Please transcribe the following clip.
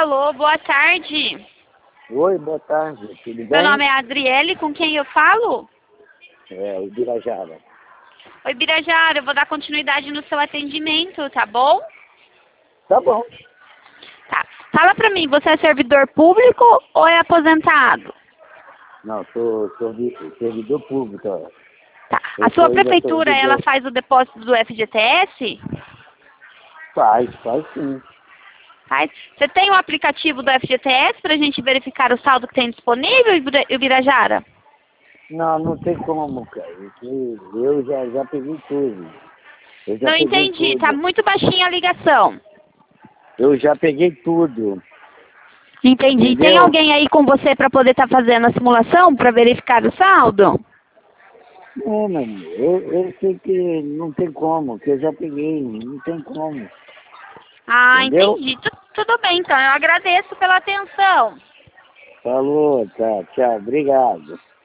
Alô, boa tarde. Oi, boa tarde, tudo bem? Meu nome é Adriele, com quem eu falo? É, o Birajara. Oi, Birajara, eu vou dar continuidade no seu atendimento, tá bom? Tá bom. Tá. Fala pra mim, você é servidor público ou é aposentado? Não, sou servidor público, ó. Tá. Eu A sua ainda tô prefeitura, ela servidor. faz o depósito do FGTS? Faz sim. Faz. Você tem o aplicativo do FGTS pra gente verificar o saldo que tem disponível, Birajara? Não tem como, cara. Eu já peguei tudo. Eu já Não peguei entendi, tá tudo. muito baixinha a ligação. Eu já peguei tudo. Entendi. Tem Entendeu? alguém aí com você para poder estar fazendo a simulação para verificar o saldo? Não, mano. Eu sei que não tem como, que eu já peguei. Não tem como. Ah, Entendeu? entendi. Tudo bem, então. Eu agradeço pela atenção. Falou, tá. Tchau. Obrigado.